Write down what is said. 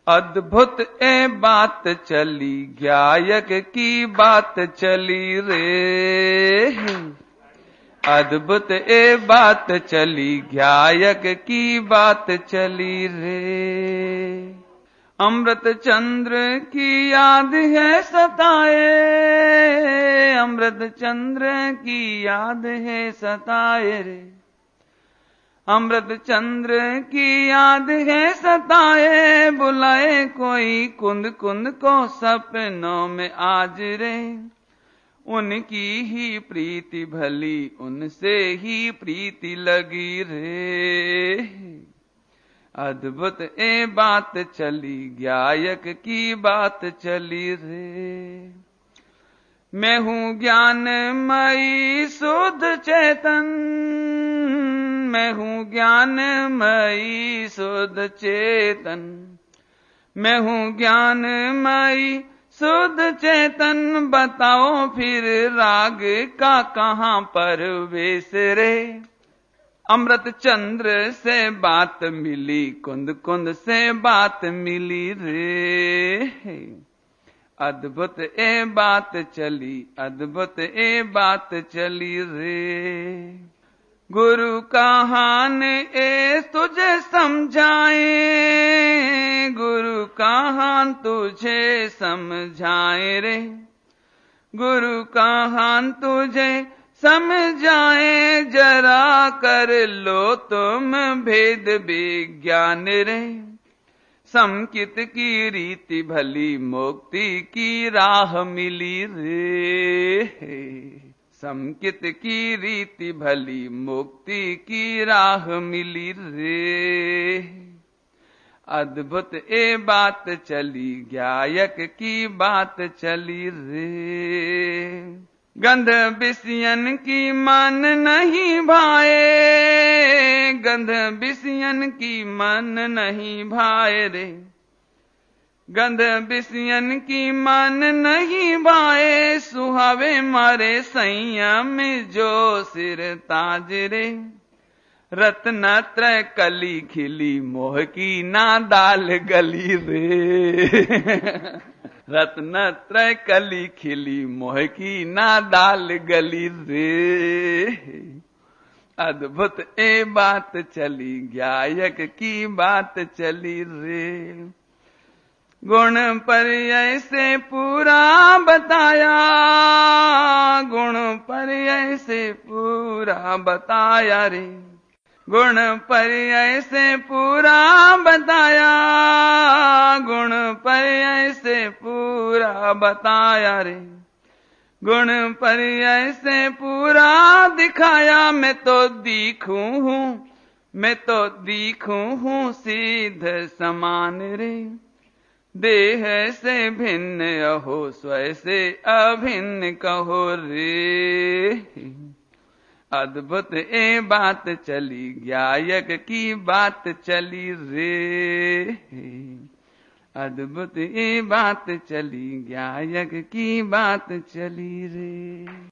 अद्भुत ए बात चली, गायक की बात चली रे। अद्भुत ए बात चली, गायक की बात चली रे। अमृत चंद्र की याद है सताए, अमृत चंद्र की याद है सताए रे। अमृत चंद्र की याद है सताए, बुलाए कोई कुंद कुंद को सपनों में आज रे। उनकी ही प्रीति भली, उनसे ही प्रीति लगी रे। अद्भुत ए बात चली, गायक की बात चली रे। मैं हूँ ज्ञानमयी शुद्ध चेतन, मैं हूँ ज्ञानमयी शुद्ध चेतन, मैं हूँ ज्ञानमयी शुद्ध चेतन। बताओ फिर राग का कहाँ परवेश रे। अमृत चंद्र से बात मिली, कुंद कुंद से बात मिली रे। अद्भुत ए बात चली, अद्भुत ए बात चली रे। गुरु कहान ए तुझे समझाए, गुरु कहान तुझे समझाए रे। गुरु कहान तुझे समझाए, जरा कर लो तुम भेद विज्ञान रे। समकित की रीति भली, मुक्ति की राह मिली रे। समकित की रीति भली, मुक्ति की राह मिली रे। अद्भुत ए बात चली, गायक की बात चली रे। गंध विषयन की मन नहीं भाए, गंध विषयन की मन नहीं भाए रे। गंध विषयन की मन नहीं भाए, सुहावे मारे संयम जो सिर ताज रे। रत्नत्रय कली खिली, मोह की ना दाल गली रे। रत्नत्रय कली खिली, मोह की ना दाल गली रे। अद्भुत ए बात चली, गायक की बात चली रे। गुण पर्याय से पूरा बताया, गुण पर्याय से पूरा बताया रे। गुण पर्याय से पूरा बताया, गुण पर्याय से पूरा बताया रे। गुण पर्याय से पूरा दिखाया, मैं तो दिखूं हूँ, मैं तो दिखूं हूँ सीध समान रे। देह से भिन्न अहो, स्वय से अभिन्न कहो रे। अद्भुत ए बात चली, गायक की बात चली रे। अद्भुत ए बात चली, गायक की बात चली रे।